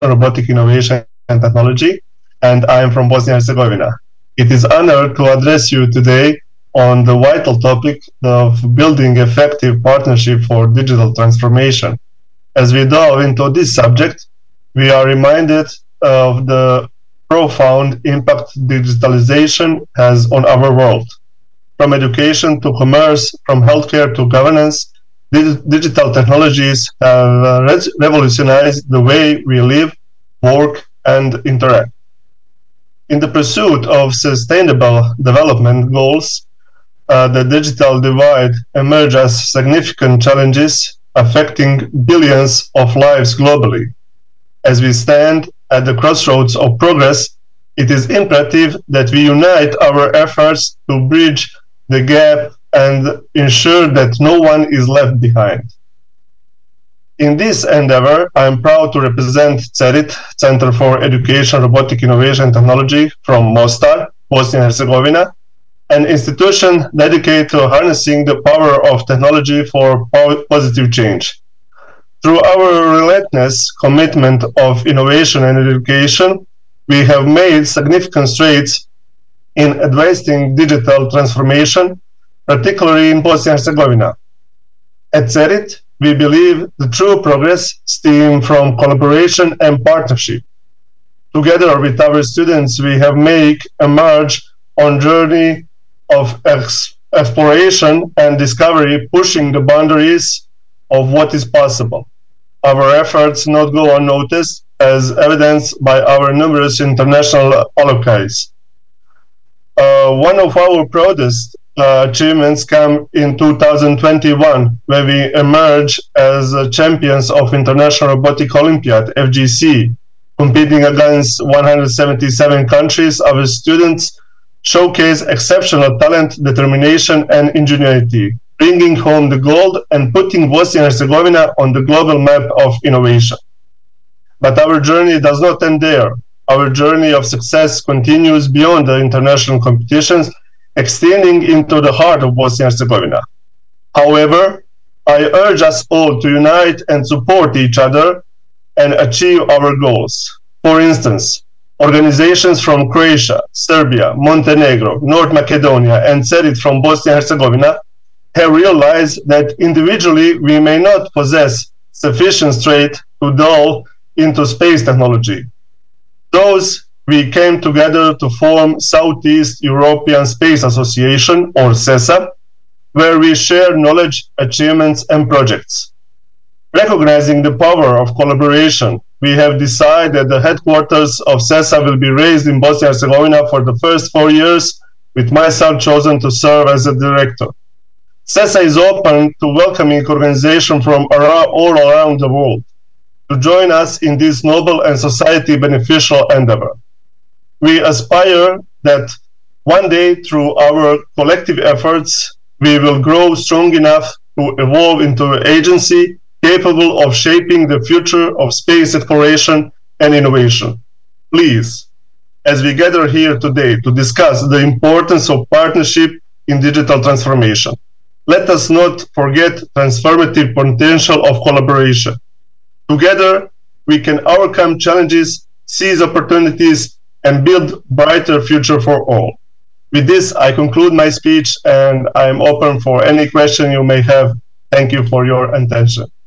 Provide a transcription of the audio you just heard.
Robotic Innovation and Technology, and I am from Bosnia and Herzegovina. It is an honor to address you today on the vital topic of building effective partnership for digital transformation. As we delve into this subject, we are reminded of the profound impact digitalization has on our world. From education to commerce, from healthcare to governance, digital technologies have revolutionized the way we live, work, and interact. In the pursuit of sustainable development goals, the digital divide emerges as significant challenges affecting billions of lives globally. As we stand at the crossroads of progress, it is imperative that we unite our efforts to bridge the gap and ensure that no one is left behind. In this endeavor, I am proud to represent CERIT, Center for Education, Robotic Innovation and Technology from Mostar, Bosnia and Herzegovina, an institution dedicated to harnessing the power of technology for positive change. Through our relentless commitment of innovation and education, we have made significant strides in advancing digital transformation, particularly in Bosnia and Herzegovina. At CERIT, we believe the true progress stems from collaboration and partnership. Together with our students, we have made a march on journey of exploration and discovery, pushing the boundaries of what is possible. Our efforts not go unnoticed, as evidenced by our numerous international allocates. One of our proudest achievements came in 2021 when we emerged as champions of International Robotic Olympiad (FGC), competing against 177 countries. Our students showcase exceptional talent, determination, and ingenuity, bringing home the gold and putting Bosnia and Herzegovina on the global map of innovation. But our journey does not end there. Our journey of success continues beyond the international competitions, extending into the heart of Bosnia and Herzegovina. However, I urge us all to unite and support each other and achieve our goals. For instance, organizations from Croatia, Serbia, Montenegro, North Macedonia, and CERIT from Bosnia and Herzegovina have realized that individually we may not possess sufficient strength to delve into space technology. Thus, we came together to form Southeast European Space Association, or SESA, where we share knowledge, achievements, and projects. Recognizing the power of collaboration, we have decided that the headquarters of SESA will be raised in Bosnia and Herzegovina for the first 4 years, with myself chosen to serve as a director. SESA is open to welcoming organizations from all around the world to join us in this noble and society beneficial endeavor. We aspire that one day, through our collective efforts, we will grow strong enough to evolve into an agency capable of shaping the future of space exploration and innovation. Please, as we gather here today to discuss the importance of partnership in digital transformation, let us not forget transformative potential of collaboration. Together, we can overcome challenges, seize opportunities, and build brighter future for all. With this, I conclude my speech and I am open for any question you may have. Thank you for your attention.